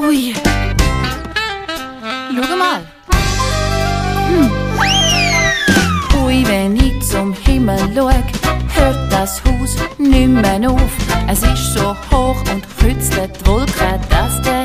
Ui. Schau mal. Ui, wenn ich zum Himmel schau, hört das Haus nimmer auf. Es ist so hoch und kützelt die Wolken, dass der